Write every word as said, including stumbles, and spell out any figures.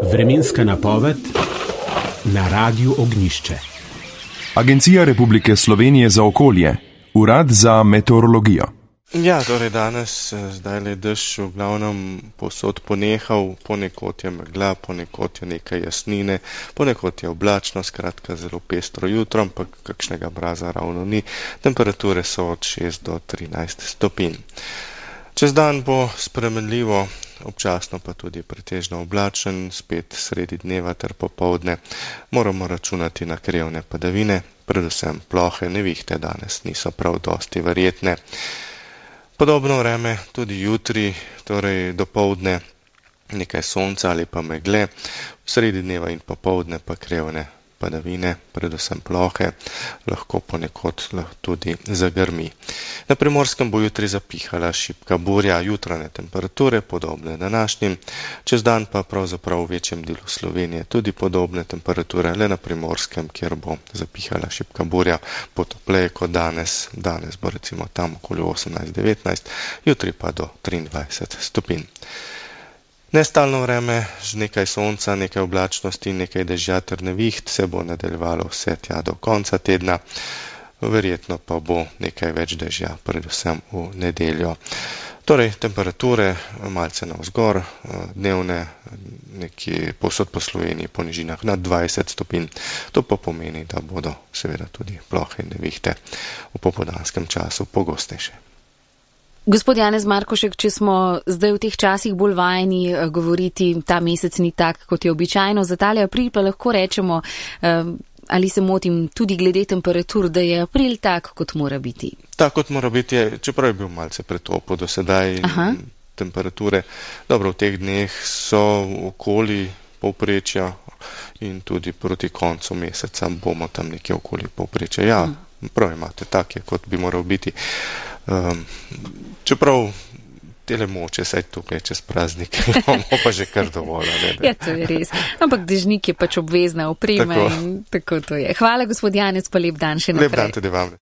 Vremenska napoved na Radiu Ognjišče. Agencija Republike Slovenije za okolje, Urad za meteorologijo. Ja, torej danes, zdaj le dež v glavnem povsod ponehal, ponekod je megla, ponekod je nekaj jasnine, ponekod je oblačno, skratka zelo pestro jutro, ampak kakšnega mraza ravno ni. Temperature so od šest do trinajst stopinj. Čez dan bo spremenljivo, občasno pa tudi pretežno oblačen, spet sredi dneva ter popoldne. Moramo računati na krevne padavine, predvsem plohe nevihte danes niso prav dosti verjetne. Podobno vreme tudi jutri, torej dopoldne nekaj sonca ali pa megle, sredi dneva in popoldne pa krevne padavine, predvsem plohe, lahko ponekod tudi zagrmi. Na Primorskem bo jutri zapihala šibka burja, jutranje temperature podobne današnjim, čez dan pa pravzaprav v večjem delu Slovenije tudi podobne temperature, le na Primorskem, kjer bo zapihala šibka burja, bo topleje kot danes, danes bo recimo tam okoli osemnajst devetnajst, jutri pa do triindvajset stopinj. Nestalno vreme, z nekaj sonca, nekaj oblačnosti, nekaj dežja ter neviht se bo nadaljevalo vse tja do konca tedna, verjetno pa bo nekaj več dežja, predvsem v nedeljo. Torej, temperature malce navzgor, dnevne nekje povsod po Sloveniji po nižinah nad dvajset stopinj. To pa pomeni, da bodo seveda tudi plohe in nevihte v popoldanskem času pogostejše. Gospod Janez Markošek, če smo zdaj v teh časih bolj vajeni govoriti, ta mesec ni tak, kot je običajno, za tale april pa lahko rečemo, ali se motim tudi glede temperatur, da je april tak, kot mora biti? Tak, kot mora biti, je, čeprav je bil malce pretopo do sedaj. Aha. Temperature, dobro, v teh dneh so okoli povprečja in tudi proti koncu meseca bomo tam nekje okoli povprečja. Ja, prav imate, tak je, kot bi moral biti. Um, čeprav tele moče, saj tukaj čez praznik, imamo pa že kar dovolj. Ne, ne. Ja, to je res. Ampak dežnik je pač obvezna oprema tako. In tako to je. Hvala, gospod Janez, pa lep dan še naprej. Lep dan tudi vam.